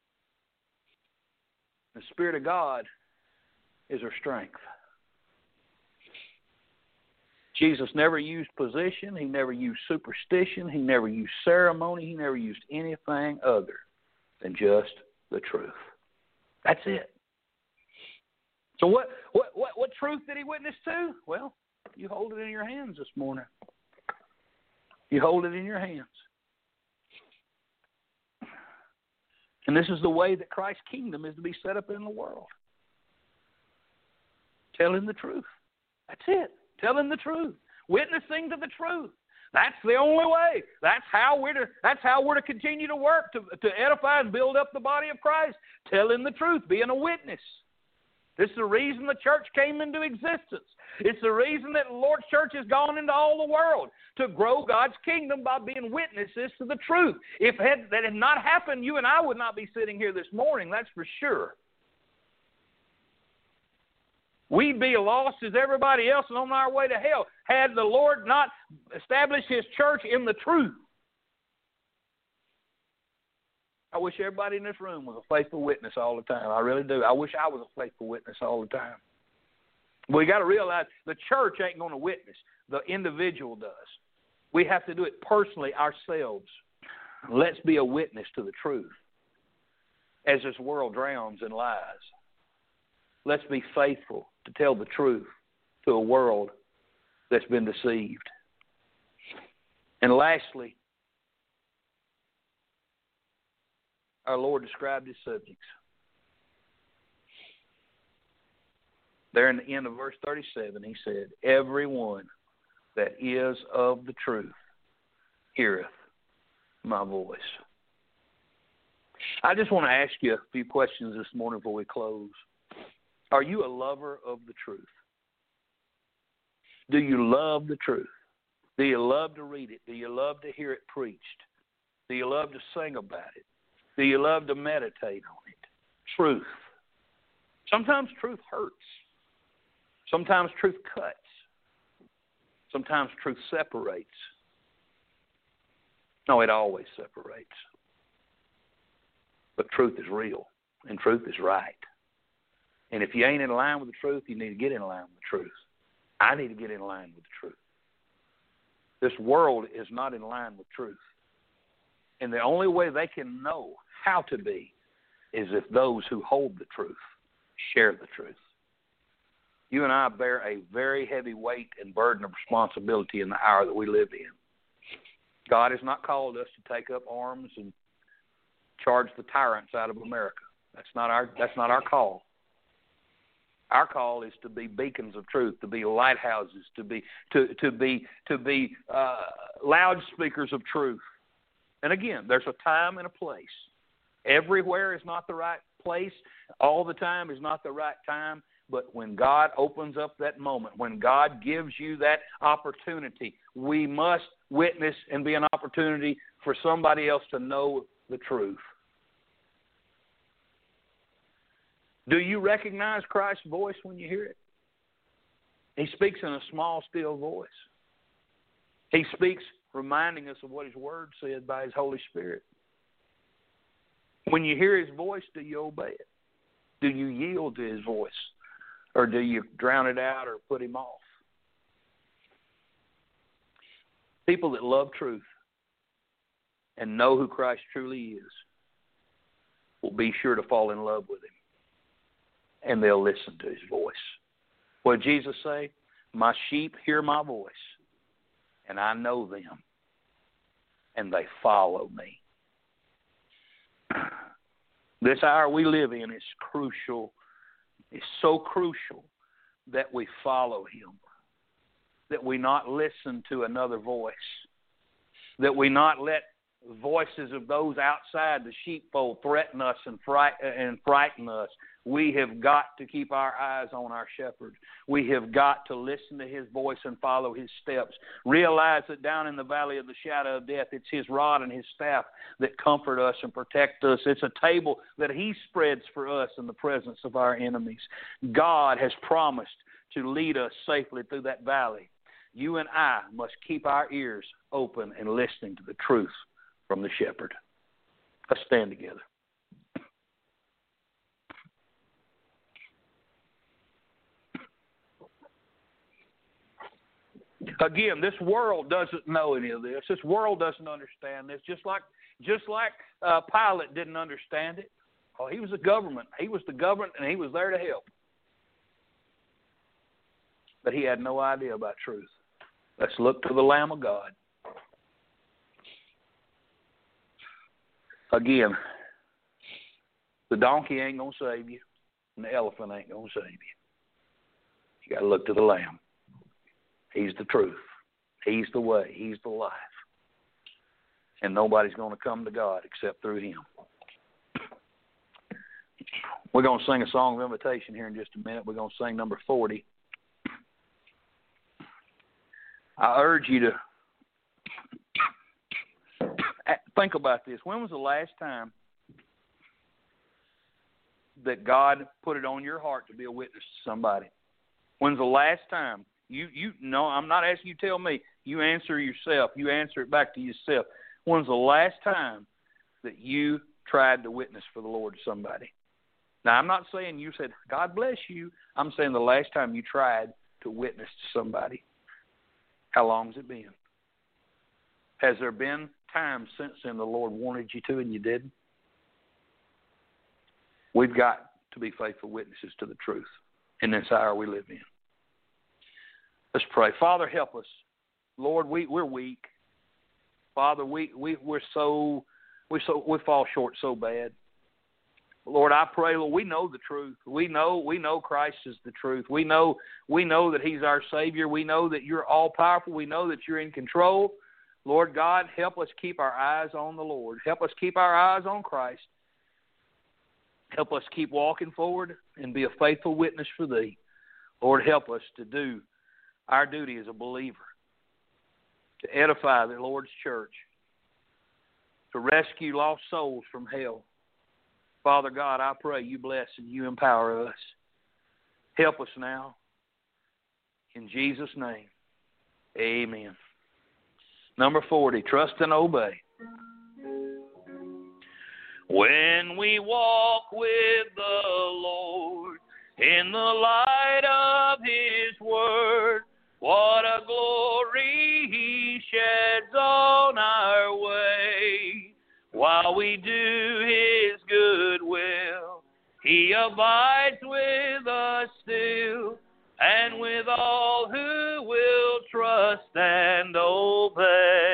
The Spirit of God is her strength. Jesus never used position. He never used superstition. He never used ceremony. He never used anything other than just the truth. That's it. So what, what, what, what truth did he witness to? Well, you hold it in your hands this morning. You hold it in your hands. And this is the way that Christ's kingdom is to be set up in the world. Telling the truth. That's it. Telling the truth. Witnessing to the truth. That's the only way. That's how we're to, that's how we're to continue to work, to, to edify and build up the body of Christ. Telling the truth, being a witness. This is the reason the church came into existence. It's the reason that the Lord's church has gone into all the world, to grow God's kingdom by being witnesses to the truth. If had, that had not happened, you and I would not be sitting here this morning, that's for sure. We'd be lost as everybody else and on our way to hell had the Lord not established His church in the truth. I wish everybody in this room was a faithful witness all the time. I really do. I wish I was a faithful witness all the time. We got to realize the church ain't going to witness. The individual does. We have to do it personally ourselves. Let's be a witness to the truth as this world drowns in lies. Let's be faithful to tell the truth to a world that's been deceived. And lastly, our Lord described His subjects. There in the end of verse thirty-seven, He said, everyone that is of the truth heareth my voice. I just want to ask you a few questions this morning before we close. Are you a lover of the truth? Do you love the truth? Do you love to read it? Do you love to hear it preached? Do you love to sing about it? Do you love to meditate on it? Truth. Sometimes truth hurts. Sometimes truth cuts. Sometimes truth separates. No, it always separates. But truth is real, and truth is right. And if you ain't in line with the truth, you need to get in line with the truth. I need to get in line with the truth. This world is not in line with truth. And the only way they can know how to be is if those who hold the truth share the truth. You and I bear a very heavy weight and burden of responsibility in the hour that we live in. God has not called us to take up arms and charge the tyrants out of America. That's not our, that's not our call. Our call is to be beacons of truth, to be lighthouses, to be to to be to be uh, loudspeakers of truth. And again, there's a time and a place. Everywhere is not the right place. All the time is not the right time. But when God opens up that moment, when God gives you that opportunity, we must witness and be an opportunity for somebody else to know the truth. Do you recognize Christ's voice when you hear it? He speaks in a small, still voice. He speaks reminding us of what His Word said by His Holy Spirit. When you hear His voice, do you obey it? Do you yield to His voice? Or do you drown it out or put Him off? People that love truth and know who Christ truly is will be sure to fall in love with Him. And they'll listen to His voice. What did Jesus say? My sheep hear my voice, and I know them, and they follow me. This hour we live in is crucial. It's so crucial that we follow Him, that we not listen to another voice, that we not let voices of those outside the sheepfold threaten us and, fright- and frighten us. We have got to keep our eyes on our shepherd. We have got to listen to His voice and follow His steps. Realize that down in the valley of the shadow of death, it's His rod and His staff that comfort us and protect us. It's a table that He spreads for us in the presence of our enemies. God has promised to lead us safely through that valley. You and I must keep our ears open and listening to the truth from the shepherd. Let's stand together. Again, this world doesn't know any of this. This world doesn't understand this. Just like, just like uh, Pilate didn't understand it. Oh, he was the government. He was the government, and he was there to help. But he had no idea about truth. Let's look to the Lamb of God. Again, the donkey ain't going to save you, and the elephant ain't going to save you. You got to look to the Lamb. He's the truth. He's the way. He's the life. And nobody's going to come to God except through Him. We're going to sing a song of invitation here in just a minute. We're going to sing number forty. I urge you to think about this. When was the last time that God put it on your heart to be a witness to somebody? When's the last time? You, you, no, I'm not asking you to tell me. You answer yourself. You answer it back to yourself. When's the last time that you tried to witness for the Lord to somebody? Now, I'm not saying you said, God bless you. I'm saying the last time you tried to witness to somebody. How long has it been? Has there been times since then the Lord wanted you to and you didn't? We've got to be faithful witnesses to the truth in this hour we live in. Let's pray. Father, help us. Lord, we, we're weak. Father, we, we, we're so, we so, we fall short so bad. Lord, I pray, Lord, we know the truth. We know, we know Christ is the truth. We know, we know that He's our Savior. We know that You're all powerful. We know that You're in control. Lord God, help us keep our eyes on the Lord. Help us keep our eyes on Christ. Help us keep walking forward and be a faithful witness for Thee. Lord, help us to do our duty as a believer, to edify the Lord's church, to rescue lost souls from hell. Father God, I pray You bless and You empower us. Help us now. In Jesus' name, amen. Number forty, trust and obey. When we walk with the Lord in the light of His word, what a glory He sheds on our way. While we do His good will, He abides with us still, and with all who will trust and obey.